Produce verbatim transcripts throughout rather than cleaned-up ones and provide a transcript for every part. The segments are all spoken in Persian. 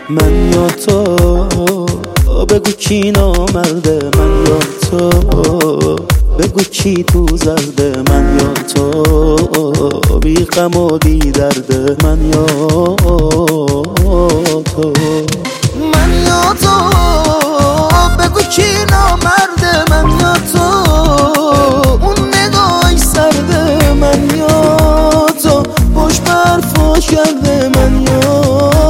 من یا تو، بگو کی نامرده، من یا تو، بگو کی تو زرده، من یا تو، بی غم و بی درده، من یا تو، من یا تو، بگو کی نامرده، من یا تو، اون نگاهی سرده، من یا تو، پشت برفا کرده، من یا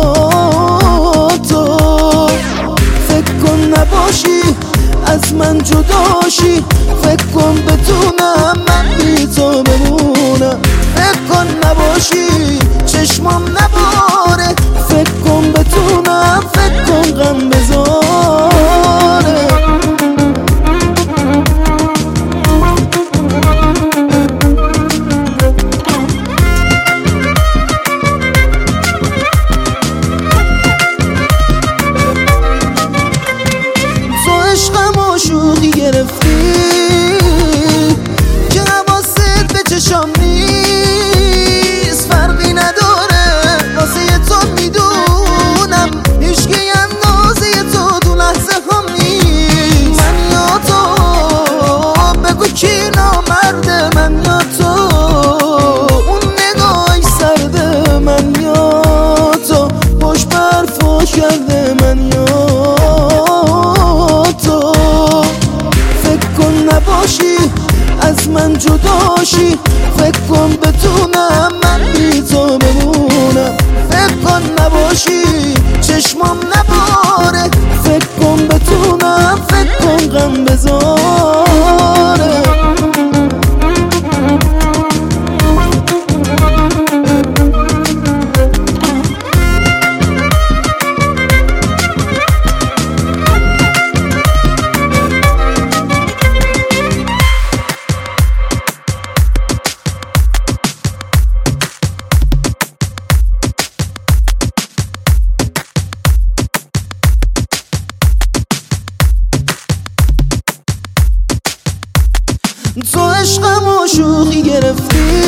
تو، فکر کن نباشی از من جداشی، فکر کن بتونم من بی تو بمونم، فکر کن نباشی چشمم نباره، فکر کن بتونم، فکر کن غم بذاره. تو عشقم و شوخی گرفتی که حواست به چشام نیست، فرقی نداره واسه تو میدونم هیچکی اندازه تو تو لحظه هم نیست. من یا تو، بگو کی نامرده، من یا تو، اون نگاهی سرده، من یا تو، پشت برفا کرده، من یا تو، فکر کن نباشی از من جداشی، فکر کن بتونم من بی تو بمونم، فکر کن نباشی چشمم نباره، فکر کن بتونم، فکر کن غم بذاره. تو عشقم و شوخی گرفتی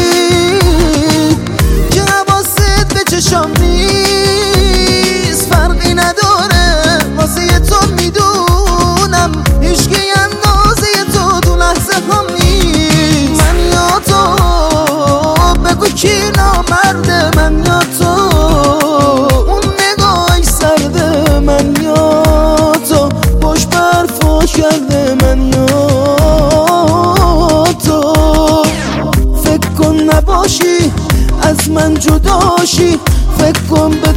که حواست به چشام نیست، فرقی نداره واسه تو میدونم هیچکی اندازه تو تو لحظه هم نیست. من یا تو، بگو کی نامرده، من یا تو، اون نگاهی سرده، من یا تو، پشت برفا کرده، من یا نباشی از من جداشی، فکر کن